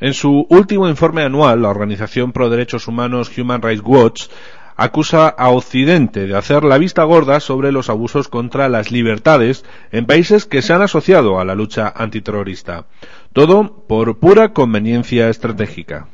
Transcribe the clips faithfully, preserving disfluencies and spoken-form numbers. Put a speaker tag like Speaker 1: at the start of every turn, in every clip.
Speaker 1: En su último informe anual, la organización pro derechos humanos Human Rights Watch acusa a Occidente de hacer la vista gorda sobre los abusos contra las libertades en países que se han asociado a la lucha antiterrorista. Todo por pura conveniencia estratégica.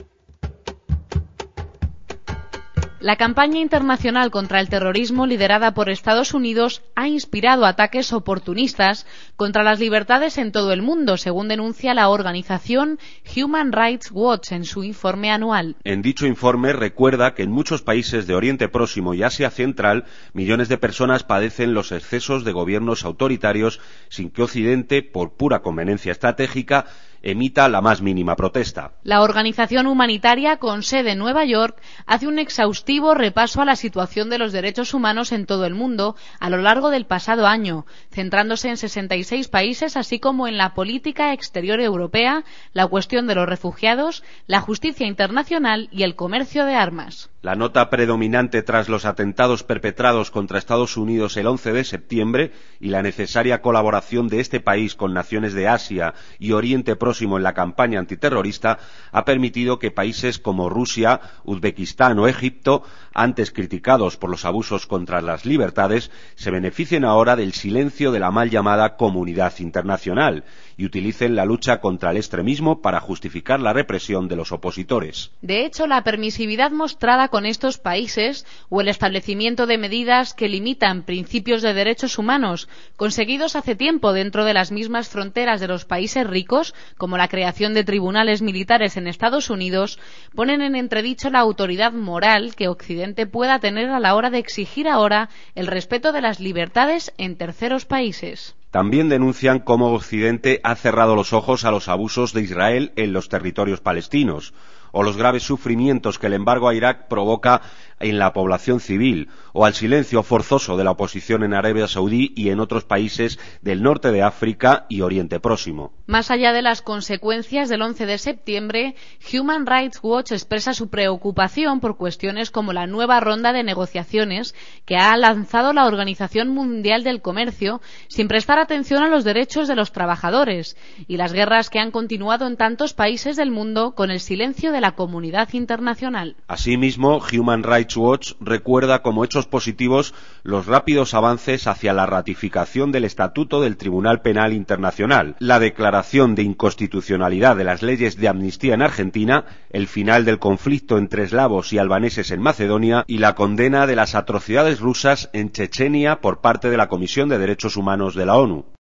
Speaker 2: La campaña internacional contra el terrorismo liderada por Estados Unidos ha inspirado ataques oportunistas contra las libertades en todo el mundo, según denuncia la organización Human Rights Watch en su informe anual.
Speaker 3: En dicho informe recuerda que en muchos países de Oriente Próximo y Asia Central, millones de personas padecen los excesos de gobiernos autoritarios sin que Occidente, por pura conveniencia estratégica, emita la más mínima protesta.
Speaker 2: La organización humanitaria, con sede en Nueva York, hace un exhaustivo repaso a la situación de los derechos humanos en todo el mundo a lo largo del pasado año, centrándose en sesenta y seis países, así como en la política exterior europea, la cuestión de los refugiados, la justicia internacional y el comercio de armas.
Speaker 3: La nota predominante tras los atentados perpetrados contra Estados Unidos el once de septiembre y la necesaria colaboración de este país con naciones de Asia y Oriente Próximo en la campaña antiterrorista ha permitido que países como Rusia, Uzbekistán o Egipto, antes criticados por los abusos contra las libertades, se beneficien ahora del silencio de la mal llamada comunidad internacional y utilicen la lucha contra el extremismo para justificar la represión de los opositores.
Speaker 2: De hecho, la permisividad mostrada con estos países o el establecimiento de medidas que limitan principios de derechos humanos conseguidos hace tiempo dentro de las mismas fronteras de los países ricos, como la creación de tribunales militares en Estados Unidos, ponen en entredicho la autoridad moral que Occidente pueda tener a la hora de exigir ahora el respeto de las libertades en terceros países.
Speaker 3: También denuncian cómo Occidente ha cerrado los ojos a los abusos de Israel en los territorios palestinos, o los graves sufrimientos que el embargo a Irak provoca en la población civil, o al silencio forzoso de la oposición en Arabia Saudí y en otros países del norte de África y Oriente Próximo.
Speaker 2: Más allá de las consecuencias del once de septiembre, Human Rights Watch expresa su preocupación por cuestiones como la nueva ronda de negociaciones que ha lanzado la Organización Mundial del Comercio sin prestar atención a los derechos de los trabajadores y las guerras que han continuado en tantos países del mundo con el silencio de la comunidad internacional.
Speaker 3: Asimismo, Human Rights Watch recuerda como hechos positivos los rápidos avances hacia la ratificación del Estatuto del Tribunal Penal Internacional, la declaración de inconstitucionalidad de las leyes de amnistía en Argentina, el final del conflicto entre eslavos y albaneses en Macedonia y la condena de las atrocidades rusas en Chechenia por parte de la Comisión de Derechos Humanos de la ONU.